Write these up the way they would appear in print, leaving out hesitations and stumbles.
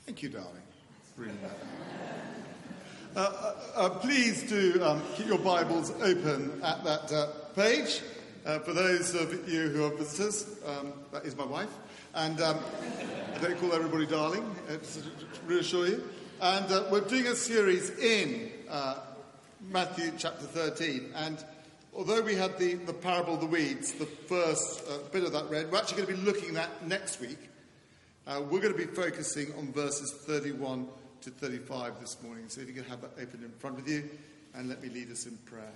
Thank you, darling. Really please do keep your Bibles open at that page. For those of you who are visitors, that is my wife. And I don't call everybody darling, to reassure you. And we're doing a series in Matthew chapter 13. And although we had the parable of the weeds, the first bit of that read, we're actually going to be looking at that next week. We're going to be focusing on verses 31 to 35 this morning. So if you can have that open in front of you, and let me lead us in prayer.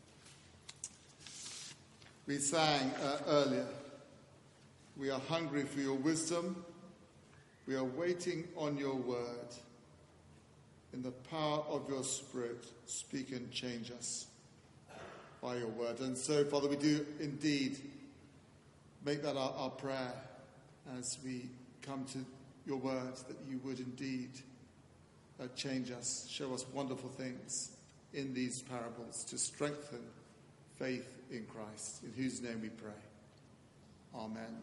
We sang earlier, we are hungry for your wisdom. We are waiting on your word. In the power of your Spirit, speak and change us by your word. And so, Father, we do indeed make that our prayer as we come to your word, that you would indeed change us, show us wonderful things in these parables to strengthen faith in Christ, in whose name we pray. Amen.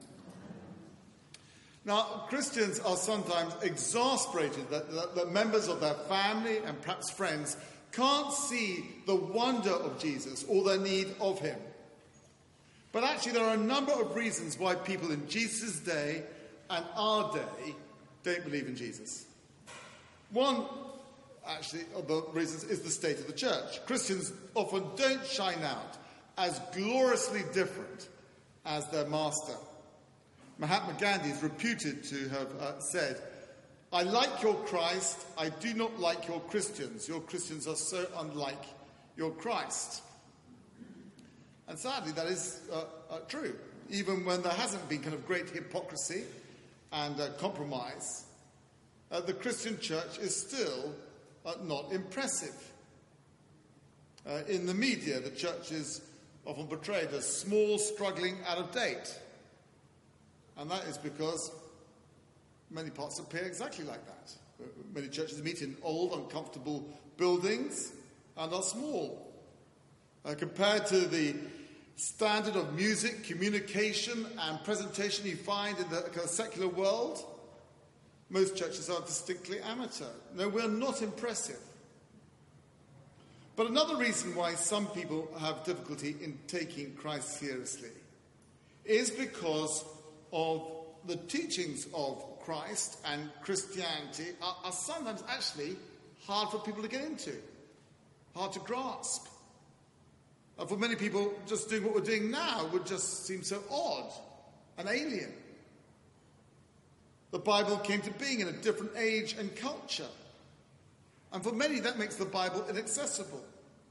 Now, Christians are sometimes exasperated that members of their family and perhaps friends can't see the wonder of Jesus or their need of him. But actually, there are a number of reasons why people in Jesus' day and our day don't believe in Jesus. One, actually, of the reasons is the state of the church. Christians often don't shine out as gloriously different as their master. Mahatma Gandhi is reputed to have said, "I like your Christ, I do not like your Christians. Your Christians are so unlike your Christ." And sadly, that is true. Even when there hasn't been kind of great hypocrisy and compromise, the Christian church is still not impressive. In the media, the church is often portrayed as small, struggling, out of date. And that is because many parts appear exactly like that. Many churches meet in old, uncomfortable buildings and are small. Compared to the standard of music, communication and presentation you find in the kind of secular world, most churches are distinctly amateur. No, we're not impressive. But another reason why some people have difficulty in taking Christ seriously is because of the teachings of Christ and Christianity are sometimes actually hard for people to get into, hard to grasp. And for many people, just doing what we're doing now would just seem so odd and alien. The Bible came to being in a different age and culture. And for many, that makes the Bible inaccessible.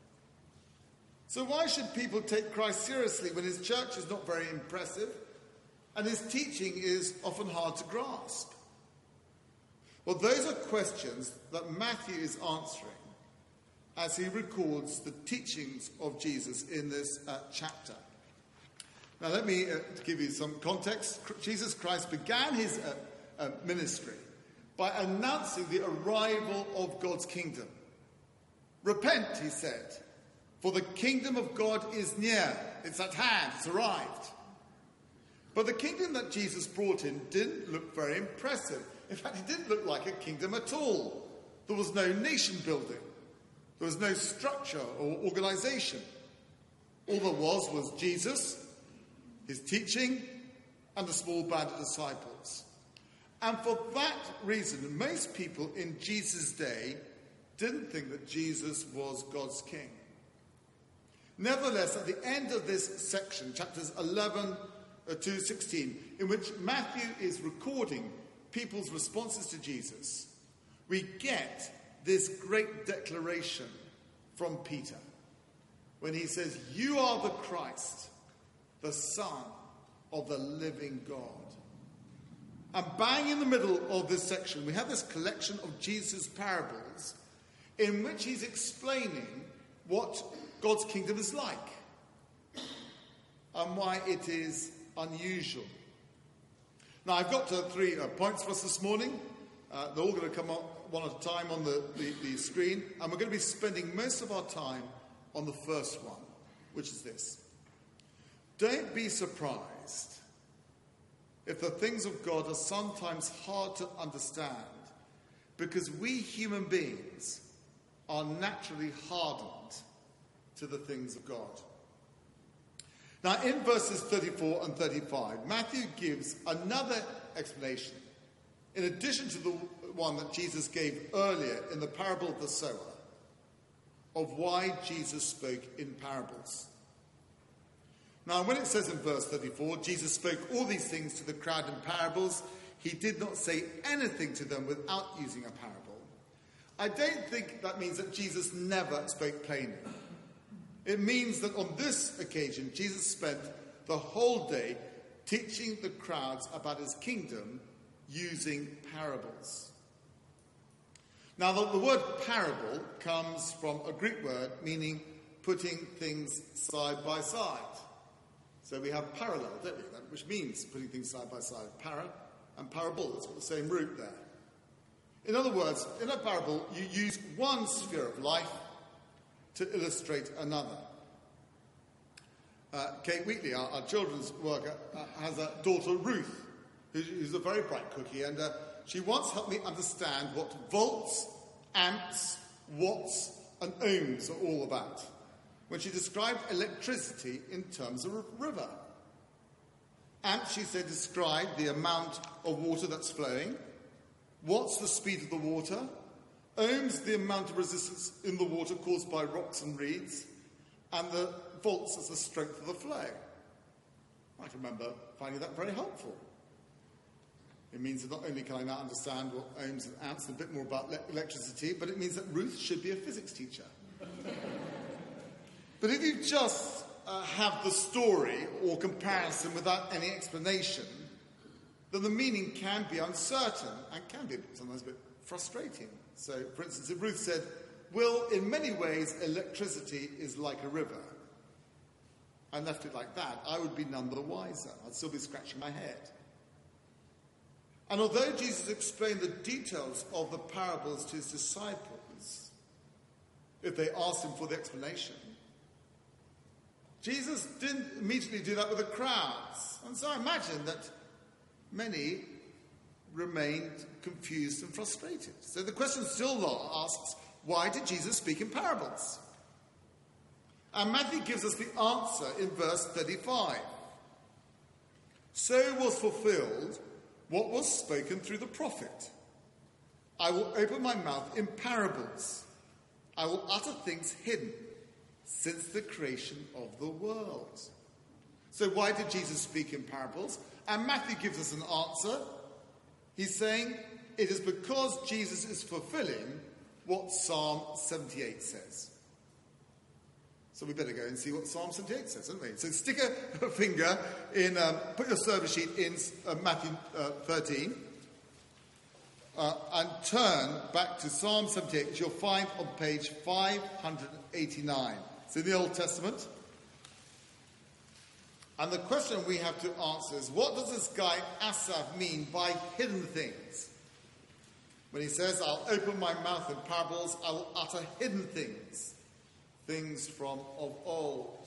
So why should people take Christ seriously when his church is not very impressive and his teaching is often hard to grasp? Well, those are questions that Matthew is answering as he records the teachings of Jesus in this chapter. Now, let me give you some context. Jesus Christ began his ministry by announcing the arrival of God's kingdom. "Repent," he said, "for the kingdom of God is near. It's at hand. It's arrived." But the kingdom that Jesus brought in didn't look very impressive. In fact, it didn't look like a kingdom at all. There was no nation building. There was no structure or organization. All there was Jesus, his teaching, and a small band of disciples. And for that reason, most people in Jesus' day didn't think that Jesus was God's king. Nevertheless, at the end of this section, chapters 11 to 16, in which Matthew is recording people's responses to Jesus, we get this great declaration from Peter when he says, "You are the Christ, the Son of the living God." And bang in the middle of this section, we have this collection of Jesus' parables in which he's explaining what God's kingdom is like and why it is unusual. Now, I've got 3 points for us this morning. They're all going to come up one at a time on the screen. And we're going to be spending most of our time on the first one, which is this. Don't be surprised if the things of God are sometimes hard to understand because we human beings are naturally hardened to the things of God. Now, in verses 34 and 35, Matthew gives another explanation, in addition to the one that Jesus gave earlier in the parable of the sower, of why Jesus spoke in parables. Now, when it says in verse 34, Jesus spoke all these things to the crowd in parables, he did not say anything to them without using a parable. I don't think that means that Jesus never spoke plainly. It means that on this occasion, Jesus spent the whole day teaching the crowds about his kingdom using parables. Now, the word parable comes from a Greek word meaning putting things side by side. So we have parallel, don't we? Which means putting things side by side. Para and parable, it's got the same root there. In other words, in a parable, you use one sphere of life to illustrate another. Kate Wheatley, our children's worker, has a daughter, Ruth, who's a very bright cookie, and she once helped me understand what volts, amps, watts, and ohms are all about when she described electricity in terms of a river. Amps, she said, describe the amount of water that's flowing. Watts, the speed of the water. Ohms, the amount of resistance in the water caused by rocks and reeds. And the volts as the strength of the flow. I can remember finding that very helpful. It means that not only can I now understand what ohms and amps and a bit more about electricity, but it means that Ruth should be a physics teacher. But if you just have the story or comparison without any explanation, then the meaning can be uncertain and can be sometimes a bit frustrating. So, for instance, if Ruth said, well, in many ways, electricity is like a river, and left it like that, I would be none the wiser. I'd still be scratching my head. And although Jesus explained the details of the parables to his disciples, if they asked him for the explanation, Jesus didn't immediately do that with the crowds. And so I imagine that many remained confused and frustrated. So the question still asks, why did Jesus speak in parables? And Matthew gives us the answer in verse 35. So was fulfilled what was spoken through the prophet. I will open my mouth in parables. I will utter things hidden since the creation of the world. So why did Jesus speak in parables? And Matthew gives us an answer. He's saying it is because Jesus is fulfilling what Psalm 78 says. So we better go and see what Psalm 78 says, don't we? So stick a finger in, put your service sheet in Matthew 13, and turn back to Psalm 78, which you'll find on page 589. It's in the Old Testament. And the question we have to answer is, what does this guy Asaph mean by hidden things? When he says, I'll open my mouth in parables, I will utter hidden things, things from of old.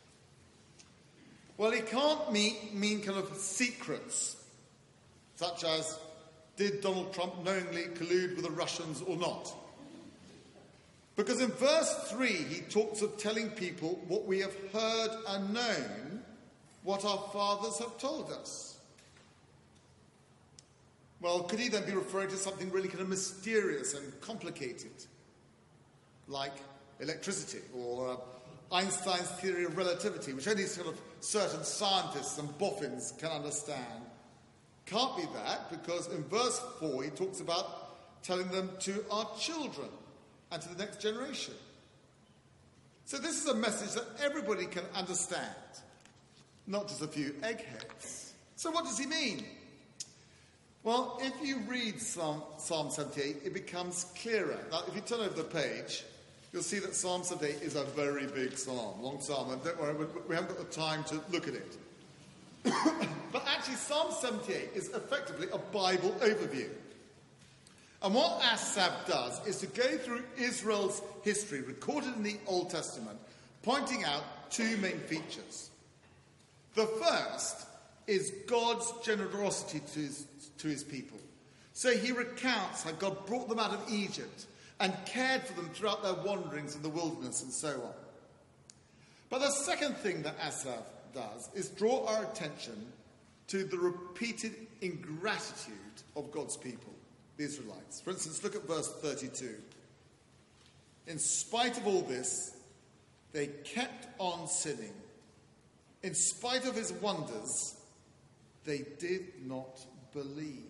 Well, he can't mean kind of secrets, such as, did Donald Trump knowingly collude with the Russians or not? Because in verse 3, he talks of telling people what we have heard and known, what our fathers have told us. Well, could he then be referring to something really kind of mysterious and complicated, like electricity or Einstein's theory of relativity, which only sort of certain scientists and boffins can understand? Can't be that, because in verse 4 he talks about telling them to our children and to the next generation. So this is a message that everybody can understand, not just a few eggheads. So what does he mean? Well, if you read Psalm 78, it becomes clearer. Now, if you turn over the page, you'll see that Psalm 78 is a very big psalm, long psalm, and don't worry, we haven't got the time to look at it. But actually, Psalm 78 is effectively a Bible overview. And what Asaph does is to go through Israel's history, recorded in the Old Testament, pointing out two main features. The first is God's generosity to his people. So he recounts how God brought them out of Egypt and cared for them throughout their wanderings in the wilderness and so on. But the second thing that Asaph does is draw our attention to the repeated ingratitude of God's people, the Israelites. For instance, look at verse 32. In spite of all this, they kept on sinning. In spite of his wonders, they did not believe.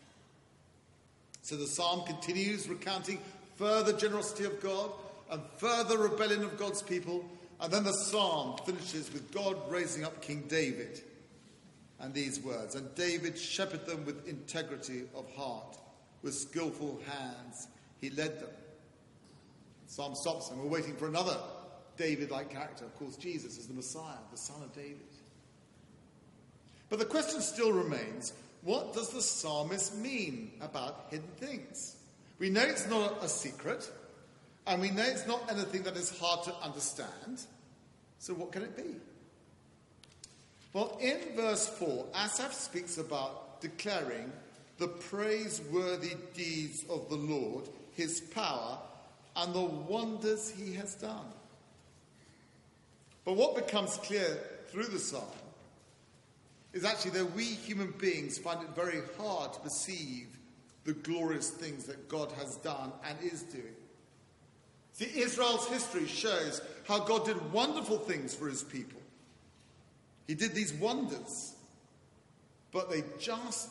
So the psalm continues recounting further generosity of God and further rebellion of God's people. And then the psalm finishes with God raising up King David. And these words, and David shepherded them with integrity of heart. With skillful hands he led them. The psalm stops and we're waiting for another David-like character. Of course, Jesus is the Messiah, the son of David. But the question still remains, what does the psalmist mean about hidden things? We know it's not a secret, and we know it's not anything that is hard to understand. So what can it be? Well, in verse 4, Asaph speaks about declaring the praiseworthy deeds of the Lord, his power, and the wonders he has done. But what becomes clear through the psalm is actually that we human beings find it very hard to perceive the glorious things that God has done and is doing. See, Israel's history shows how God did wonderful things for his people. He did these wonders, but they just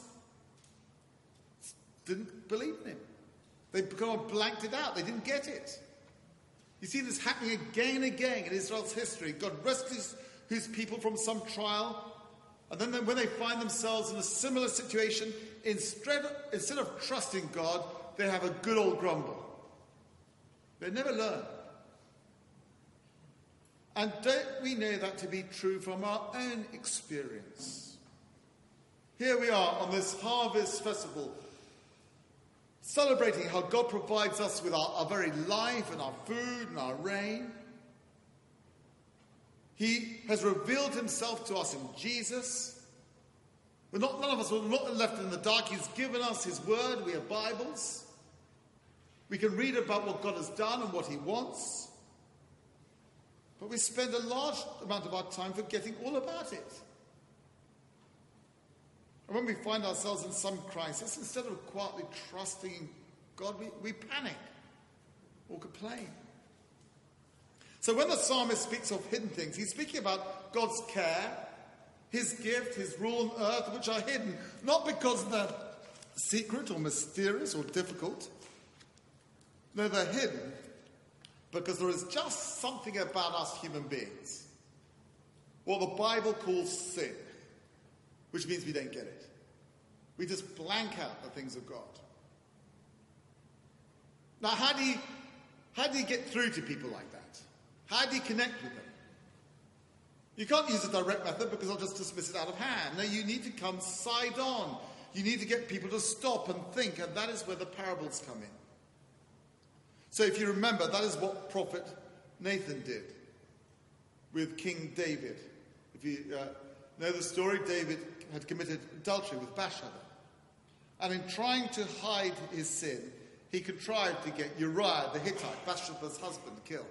didn't believe in him. They kind of blanked it out. They didn't get it. You see this happening again and again in Israel's history. God rescues his people from some trial, and then when they find themselves in a similar situation, instead of trusting God, they have a good old grumble. They never learn. And don't we know that to be true from our own experience? Here we are on this harvest festival, celebrating how God provides us with our very life and our food and our rain. He has revealed himself to us in Jesus. None of us are not left in the dark. He's given us his word. We have Bibles. We can read about what God has done and what he wants. But we spend a large amount of our time forgetting all about it. And when we find ourselves in some crisis, instead of quietly trusting God, we panic or complain. So when the psalmist speaks of hidden things, he's speaking about God's care, his gift, his rule on earth, which are hidden, not because they're secret or mysterious or difficult. No, they're hidden because there is just something about us human beings, what the Bible calls sin, which means we don't get it. We just blank out the things of God. Now, how do you get through to people like that? How do you connect with them? You can't use a direct method because I'll just dismiss it out of hand. No, you need to come side on. You need to get people to stop and think, and that is where the parables come in. So if you remember, that is what prophet Nathan did with King David. If you know the story, David had committed adultery with Bathsheba. And in trying to hide his sin, he contrived to get Uriah the Hittite, Bathsheba's husband, killed.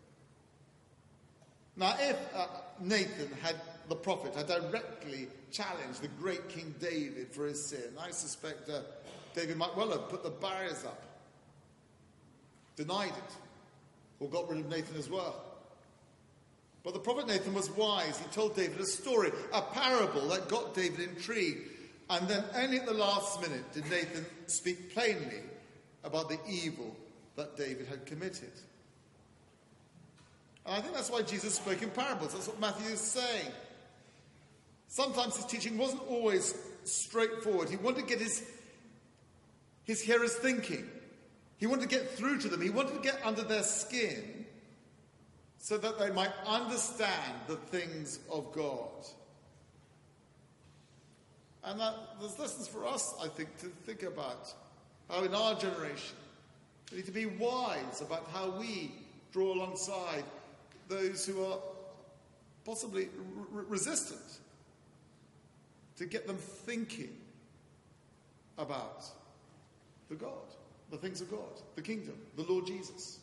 Now, if Nathan, the prophet, had directly challenged the great King David for his sin, I suspect David might well have put the barriers up, denied it, or got rid of Nathan as well. But the prophet Nathan was wise. He told David a story, a parable that got David intrigued. And then only at the last minute did Nathan speak plainly about the evil that David had committed. And I think that's why Jesus spoke in parables. That's what Matthew is saying. Sometimes his teaching wasn't always straightforward. He wanted to get his hearers thinking. He wanted to get through to them. He wanted to get under their skin so that they might understand the things of God. And there's lessons for us, I think, to think about how in our generation we need to be wise about how we draw alongside those who are possibly resistant, to get them thinking about the God, the things of God, the kingdom, the Lord Jesus.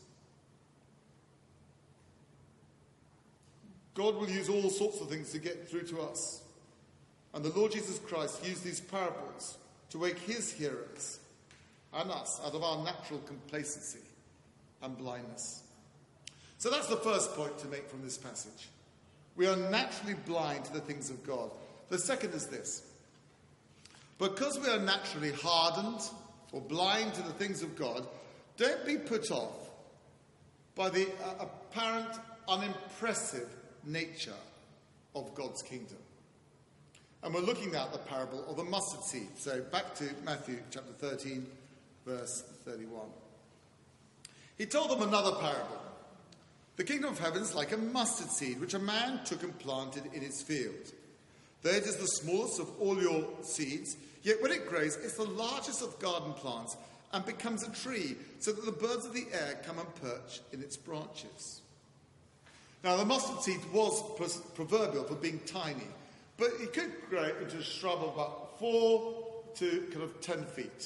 God will use all sorts of things to get through to us. And the Lord Jesus Christ used these parables to wake his hearers and us out of our natural complacency and blindness. So that's the first point to make from this passage. We are naturally blind to the things of God. The second is this. Because we are naturally hardened or blind to the things of God, don't be put off by the apparent unimpressive nature of God's kingdom. And we're looking at the parable of the mustard seed. So back to Matthew chapter 13, verse 31. He told them another parable. The kingdom of heaven is like a mustard seed, which a man took and planted in his field. Though it is the smallest of all your seeds, yet when it grows, it's the largest of garden plants and becomes a tree, so that the birds of the air come and perch in its branches. Now, the mustard seed was proverbial for being tiny, but it could grow into a shrub of about 4 to kind of 10 feet.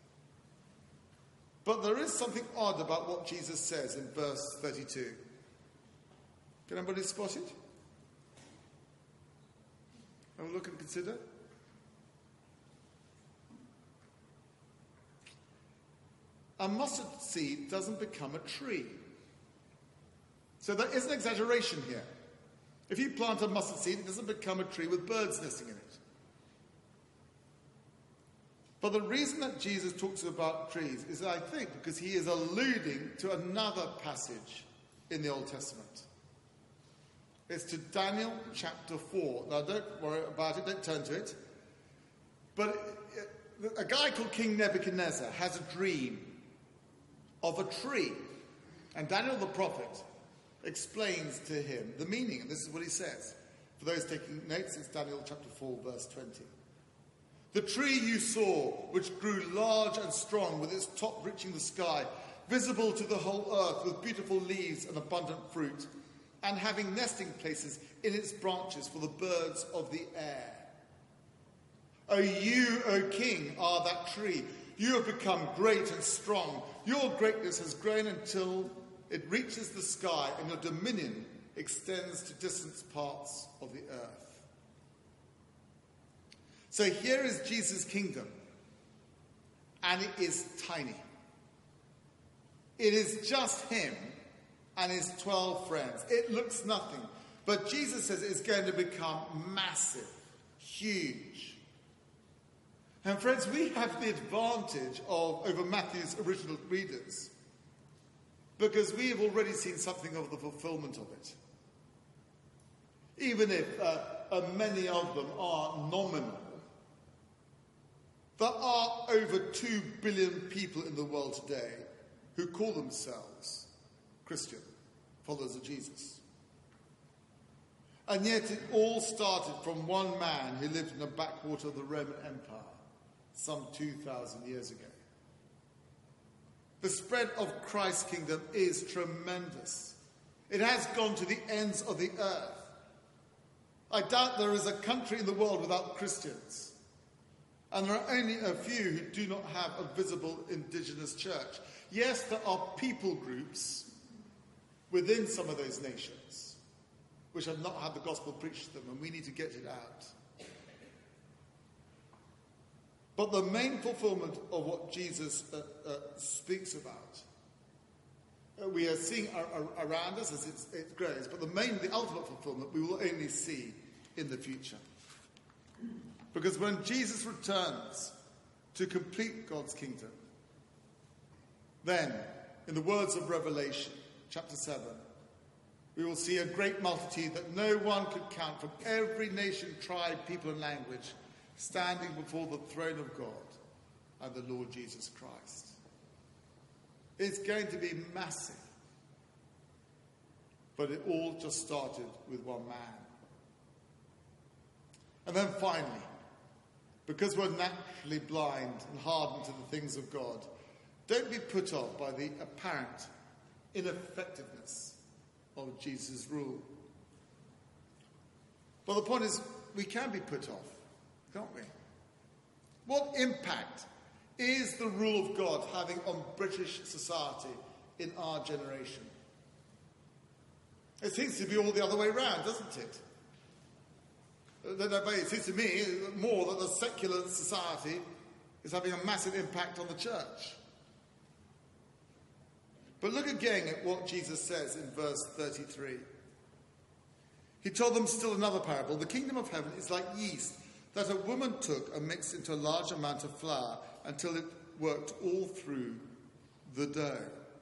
But there is something odd about what Jesus says in verse 32. Can anybody spot it? Have a look and consider. A mustard seed doesn't become a tree. So there is an exaggeration here. If you plant a mustard seed, it doesn't become a tree with birds nesting in it. But the reason that Jesus talks about trees is, I think, because he is alluding to another passage in the Old Testament. It's to Daniel chapter 4. Now, don't worry about it, don't turn to it. But a guy called King Nebuchadnezzar has a dream of a tree. And Daniel the prophet explains to him the meaning. And this is what he says. For those taking notes, it's Daniel chapter 4, verse 20. The tree you saw, which grew large and strong, with its top reaching the sky, visible to the whole earth, with beautiful leaves and abundant fruit, and having nesting places in its branches for the birds of the air. O you, O king, are that tree. You have become great and strong. Your greatness has grown until it reaches the sky, and your dominion extends to distant parts of the earth. So here is Jesus' kingdom, and it is tiny. It is just him and his 12 friends. It looks nothing. But Jesus says it's going to become massive, huge. And friends, we have the advantage over Matthew's original readers, because we have already seen something of the fulfillment of it. Even if many of them are nominal, there are over 2 billion people in the world today who call themselves Christian, followers of Jesus. And yet it all started from one man who lived in the backwater of the Roman Empire some 2,000 years ago. The spread of Christ's kingdom is tremendous. It has gone to the ends of the earth. I doubt there is a country in the world without Christians. And there are only a few who do not have a visible indigenous church. Yes, there are people groups within some of those nations which have not had the gospel preached to them, and we need to get it out. But the main fulfillment of what Jesus speaks about, we are seeing around us as it grows, but the ultimate fulfillment we will only see in the future. Because when Jesus returns to complete God's kingdom, then, in the words of Revelation, chapter 7, we will see a great multitude that no one could count, from every nation, tribe, people, and language, standing before the throne of God and the Lord Jesus Christ. It's going to be massive. But it all just started with one man. And then finally, because we're naturally blind and hardened to the things of God, don't be put off by the apparent ineffectiveness of Jesus' rule. But the point is, we can be put off, can't we? What impact is the rule of God having on British society in our generation? It seems to be all the other way around, doesn't it? It seems to me more that the secular society is having a massive impact on the church. But look again at what Jesus says in verse 33. He told them still another parable. The kingdom of heaven is like yeast that a woman took and mixed into a large amount of flour until it worked all through the dough.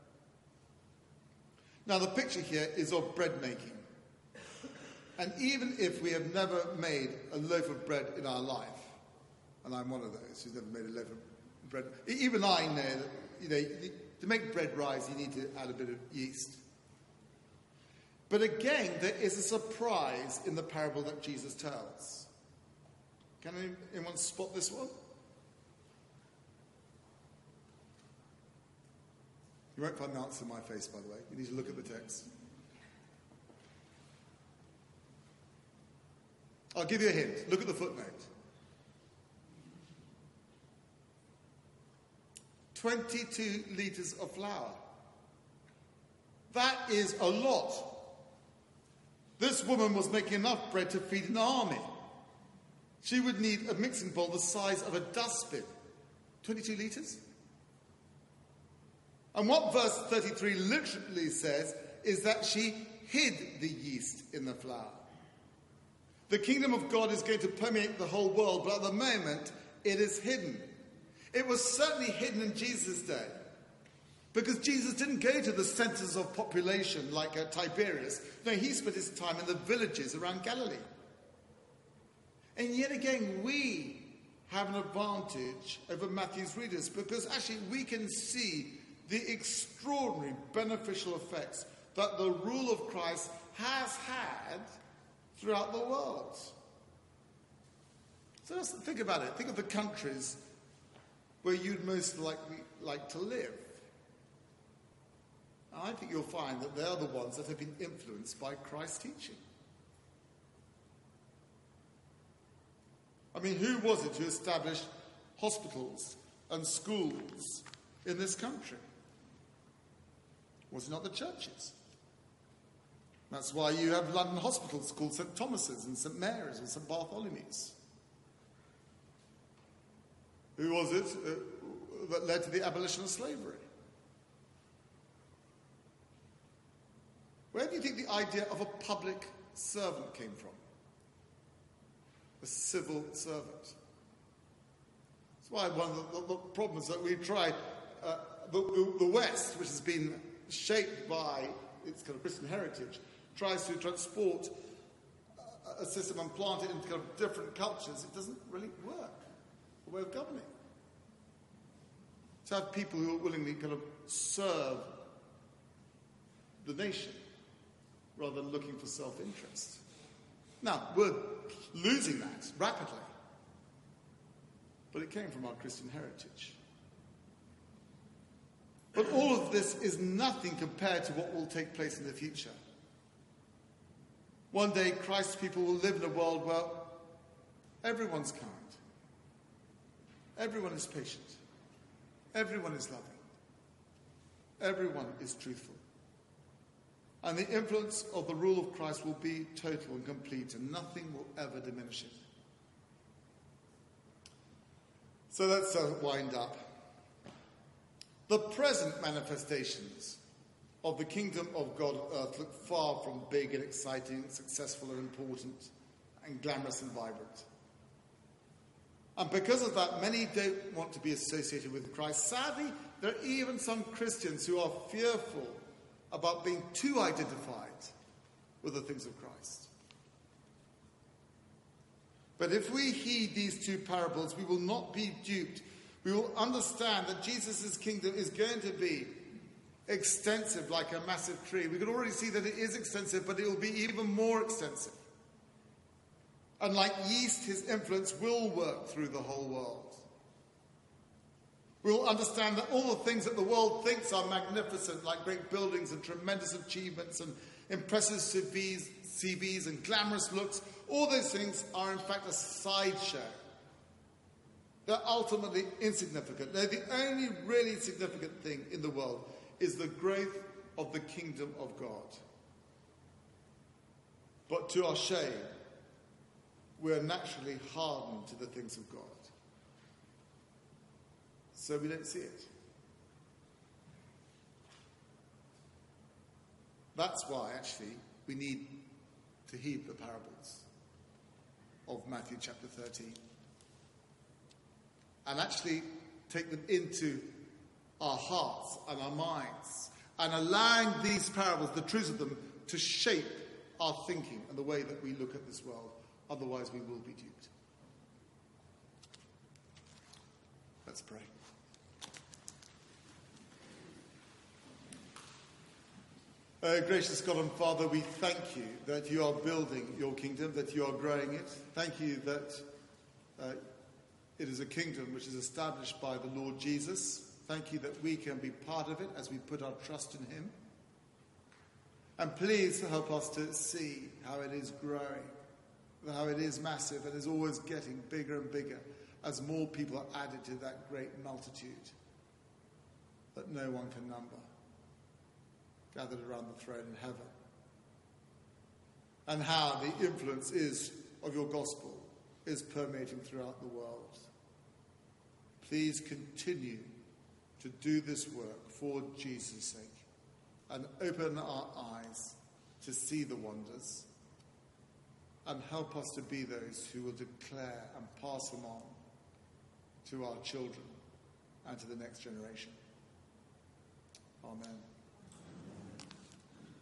Now the picture here is of bread making. And even if we have never made a loaf of bread in our life, and I'm one of those who's never made a loaf of bread, even I know that to make bread rise you need to add a bit of yeast. But again, there is a surprise in the parable that Jesus tells. Can anyone spot this one? You won't find the answer in my face, by the way. You need to look at the text. I'll give you a hint. Look at the footnote. 22 litres of flour. That is a lot. This woman was making enough bread to feed an army. She would need a mixing bowl the size of a dustbin. 22 litres? And what verse 33 literally says is that she hid the yeast in the flour. The kingdom of God is going to permeate the whole world, but at the moment, it is hidden. It was certainly hidden in Jesus' day, because Jesus didn't go to the centres of population like Tiberias. No, he spent his time in the villages around Galilee. And yet again, we have an advantage over Matthew's readers, because actually we can see the extraordinary beneficial effects that the rule of Christ has had throughout the world. So let's think about it. Think of the countries where you'd most likely like to live. And I think you'll find that they're the ones that have been influenced by Christ's teaching. I mean, who was it who established hospitals and schools in this country? Was it not the churches? That's why you have London hospitals called St. Thomas's and St. Mary's and St. Bartholomew's. Who was it that led to the abolition of slavery? Where do you think the idea of a public servant came from? A civil servant. That's why one of the problems that we tried, the West, which has been shaped by its kind of Christian heritage, tries to transport a system and plant it into kind of different cultures. It doesn't really work. A way of governing. To have people who are willingly kind of serve the nation rather than looking for self-interest. Now, we're losing that rapidly. But it came from our Christian heritage. But all of this is nothing compared to what will take place in the future. One day, Christ's people will live in a world where everyone's kind. Everyone is patient. Everyone is loving. Everyone is truthful. And the influence of the rule of Christ will be total and complete, and nothing will ever diminish it. So let's wind up. The present manifestations of the kingdom of God on earth look far from big and exciting, successful and important, and glamorous and vibrant. And because of that, many don't want to be associated with Christ. Sadly, there are even some Christians who are fearful about being too identified with the things of Christ. But if we heed these two parables, we will not be duped. We will understand that Jesus' kingdom is going to be extensive like a massive tree. We can already see that it is extensive, but it will be even more extensive. And like yeast, his influence will work through the whole world. We will understand that all the things that the world thinks are magnificent, like great buildings and tremendous achievements and impressive CVs and glamorous looks, all those things are in fact a sideshow They're ultimately insignificant. They're the only really significant thing in the world is the growth of the kingdom of God. But to our shame, we're naturally hardened to the things of God. So we don't see it. That's why, actually, we need to heed the parables of Matthew chapter 13. And actually take them into our hearts and our minds, and allowing these parables, the truths of them, to shape our thinking and the way that we look at this world. Otherwise we will be duped. Let's pray. Gracious God and Father, we thank you that you are building your kingdom, that you are growing it. Thank you that it is a kingdom which is established by the Lord Jesus. Thank you that we can be part of it as we put our trust in him. And please help us to see how it is growing, how it is massive and is always getting bigger and bigger as more people are added to that great multitude that no one can number, gathered around the throne in heaven. And how the influence of your gospel is permeating throughout the world. Please continue to do this work for Jesus' sake and open our eyes to see the wonders and help us to be those who will declare and pass them on to our children and to the next generation. Amen.